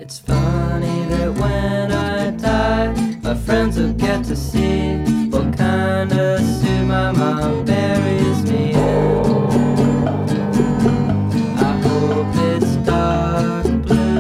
It's funny that when I die, my friends will get to see what kind of suit